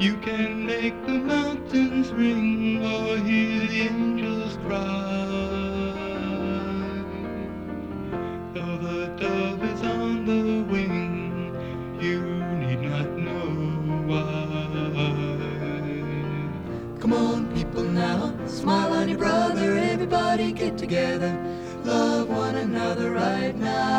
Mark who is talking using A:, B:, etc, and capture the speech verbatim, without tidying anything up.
A: You can make the mountains ring or hear the angels cry. Though the dove is on the wing, you need not know why. Come on, people now, smile on your brother, everybody get together, love one another right now.